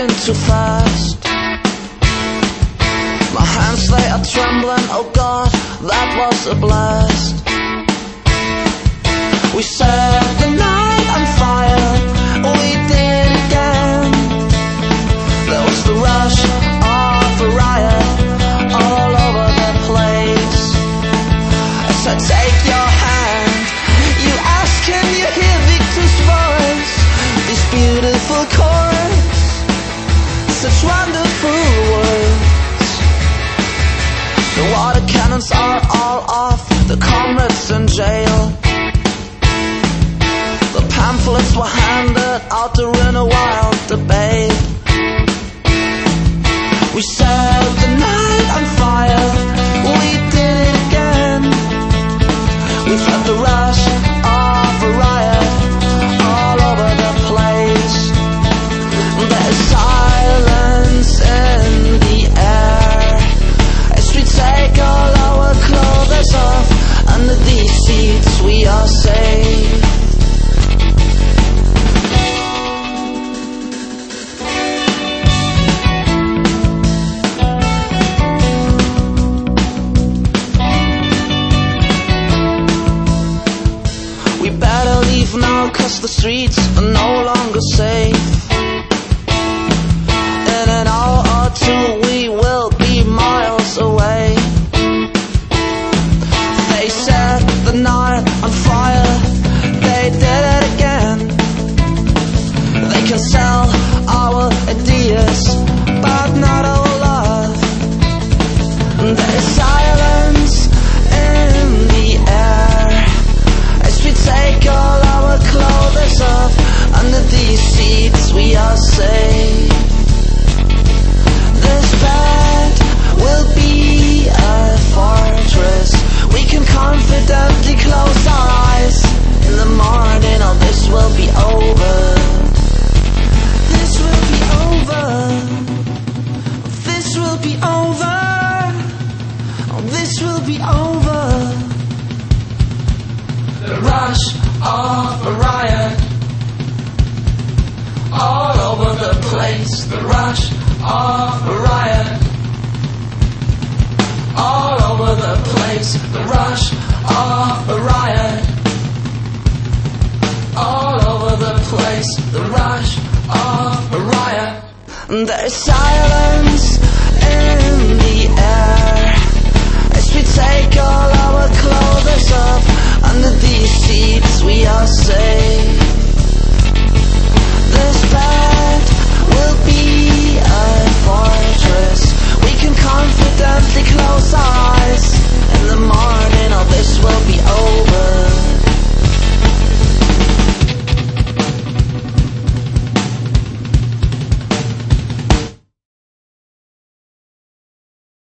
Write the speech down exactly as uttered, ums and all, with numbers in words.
acting too fast. My hands, they are trembling, oh God, that was a blast. We set the night on fire, we did it again. There was the rush of a riot all over the place. I said, take your hand. You ask, can you hear Victor's voice? This beautiful chorus, such wonderful words. The water cannons are all off, the comrades in jail. The pamphlets were handed out during a wild debate. We set the night on fire, we did it again. We felt the rush of a riot all over the place. There's silence in the air as we take all our clothes off. Under these seats we are safe. Now, cause the streets are no longer safe. In an hour or two we will be miles away. They set the night on fire, they did it again. They can sell our ideas, but not our love. There is silence in the air as we take all our clothes off. Under these seats we are safe. This bed will be a fortress. We can confidently close our eyes. In the morning all this will be over. This will be over. This will be over. Oh, this will be over. The rush of a riot all over the place. The rush of a riot all over the place. The rush of a riot all over the place. The rush of a riot. There's silence in the air as we take all our clothes